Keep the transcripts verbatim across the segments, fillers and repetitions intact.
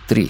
три.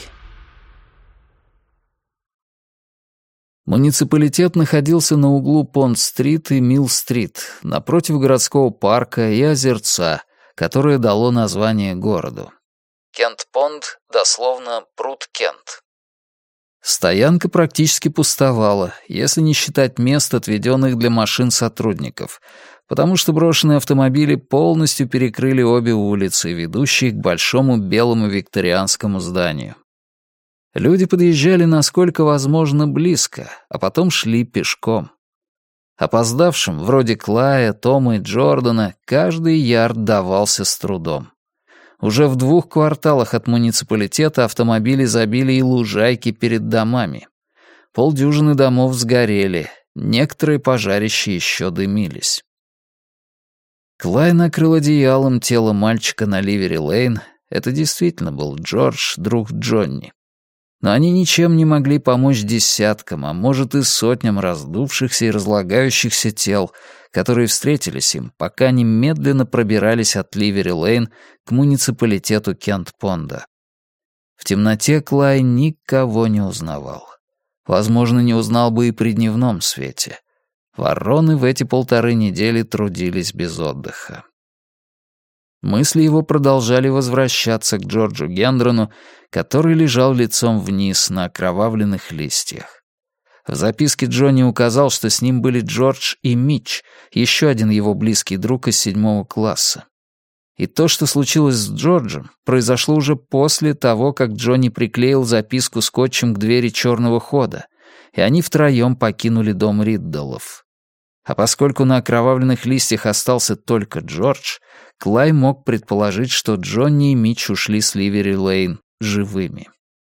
Муниципалитет находился на углу Понт-стрит и Милл-стрит, напротив городского парка и озерца, которое дало название городу. Кент-Понд, дословно «пруд Кент». Стоянка практически пустовала, если не считать мест, отведенных для машин сотрудников, потому что брошенные автомобили полностью перекрыли обе улицы, ведущие к большому белому викторианскому зданию. Люди подъезжали насколько возможно близко, а потом шли пешком. Опоздавшим, вроде Клая, Тома и Джордана, каждый ярд давался с трудом. Уже в двух кварталах от муниципалитета автомобили забили и лужайки перед домами. Полдюжины домов сгорели, некоторые пожарища еще дымились. Клай накрыл одеялом тело мальчика на Ливери-Лейн. Это действительно был Джордж, друг Джонни. Но они ничем не могли помочь десяткам, а может и сотням раздувшихся и разлагающихся тел, которые встретились им, пока они медленно пробирались от Ливери-Лейн к муниципалитету Кент-Понда. В темноте Клай никого не узнавал. Возможно, не узнал бы и при дневном свете. Вороны в эти полторы недели трудились без отдыха. Мысли его продолжали возвращаться к Джорджу Гендрону, который лежал лицом вниз на окровавленных листьях. В записке Джонни указал, что с ним были Джордж и Митч, еще один его близкий друг из седьмого класса. И то, что случилось с Джорджем, произошло уже после того, как Джонни приклеил записку скотчем к двери черного хода, и они втроем покинули дом Риддаллов. А поскольку на окровавленных листьях остался только Джордж, Клай мог предположить, что Джонни и Митч ушли с Ливери-Лейн живыми.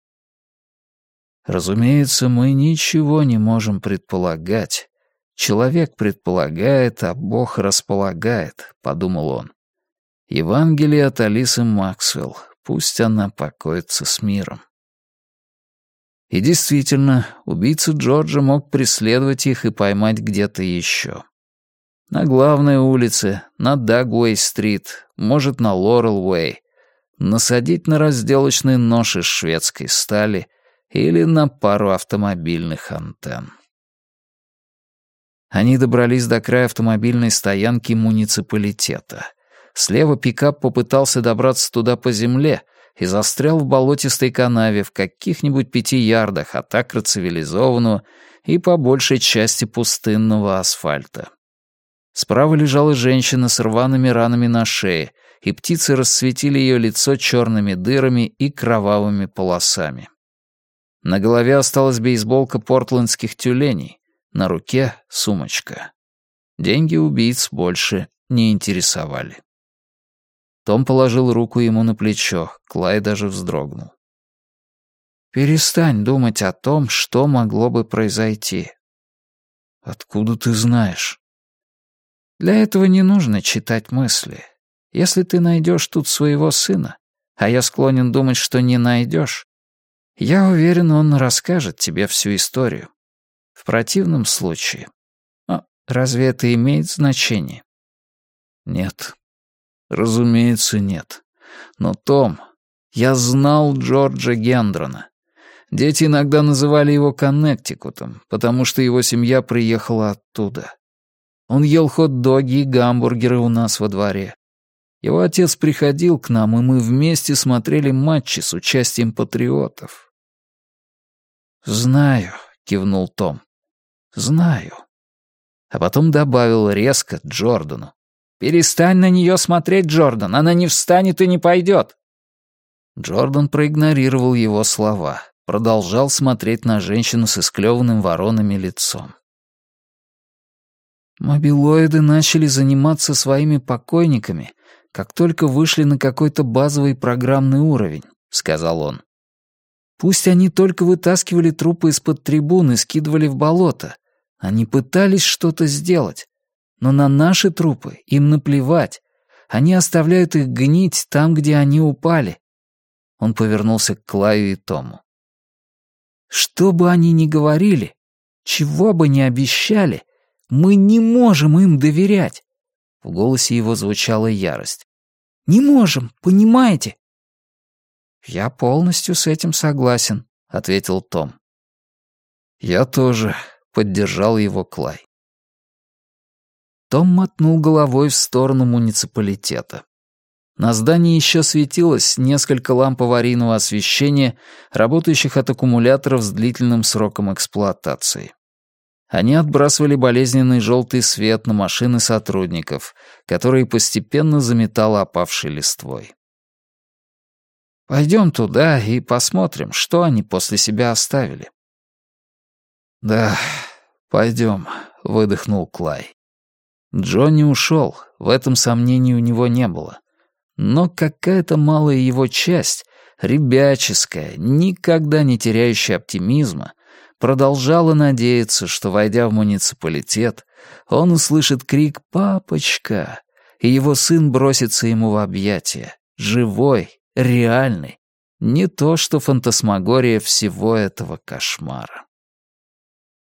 Разумеется, мы ничего не можем предполагать. Человек предполагает, а Бог располагает, — подумал он. Евангелие от Алисы Максвелл, пусть она покоится с миром. И действительно, убийца Джорджа мог преследовать их и поймать где-то еще. На главной улице, на Дагуэй-стрит, может, на Лорел-Уэй, насадить на разделочный нож из шведской стали или на пару автомобильных антенн. Они добрались до края автомобильной стоянки муниципалитета. Слева пикап попытался добраться туда по земле и застрял в болотистой канаве в каких-нибудь пяти ярдах от акра цивилизованного и по большей части пустынного асфальта. Справа лежала женщина с рваными ранами на шее, и птицы расцветили ее лицо черными дырами и кровавыми полосами. На голове осталась бейсболка портландских тюленей, на руке — сумочка. Деньги убийц больше не интересовали. Том положил руку ему на плечо, Клай даже вздрогнул. «Перестань думать о том, что могло бы произойти». «Откуда ты знаешь?» «Для этого не нужно читать мысли. Если ты найдешь тут своего сына, а я склонен думать, что не найдешь, я уверен, он расскажет тебе всю историю. В противном случае... Но разве это имеет значение?» «Нет. Разумеется, нет. Но, Том, я знал Джорджа Гендрона. Дети иногда называли его Коннектикутом, потому что его семья приехала оттуда. Он ел хот-доги и гамбургеры у нас во дворе. Его отец приходил к нам, и мы вместе смотрели матчи с участием патриотов». «Знаю», — кивнул Том. «Знаю». А потом добавил резко Джордану. «Перестань на нее смотреть, Джордан, она не встанет и не пойдет». Джордан проигнорировал его слова, продолжал смотреть на женщину с исклеванным воронами лицом. «Мобилоиды начали заниматься своими покойниками, как только вышли на какой-то базовый программный уровень», — сказал он. «Пусть они только вытаскивали трупы из-под трибун и скидывали в болото. Они пытались что-то сделать. Но на наши трупы им наплевать. Они оставляют их гнить там, где они упали». Он повернулся к Клаю и Тому. «Что бы они ни говорили, чего бы ни обещали, мы не можем им доверять». В голосе его звучала ярость. «Не можем, понимаете?» «Я полностью с этим согласен», — ответил Том. «Я тоже», — поддержал его Клай. Том мотнул головой в сторону муниципалитета. На здании еще светилось несколько ламп аварийного освещения, работающих от аккумуляторов с длительным сроком эксплуатации. Они отбрасывали болезненный желтый свет на машины сотрудников, которые постепенно заметало опавшей листвой. «Пойдем туда и посмотрим, что они после себя оставили». «Да, пойдем», — выдохнул Клай. Джонни ушел, в этом сомнений у него не было. Но какая-то малая его часть, ребяческая, никогда не теряющая оптимизма, продолжала надеяться, что, войдя в муниципалитет, он услышит крик «Папочка!», и его сын бросится ему в объятия, живой, реальный, не то что фантасмагория всего этого кошмара.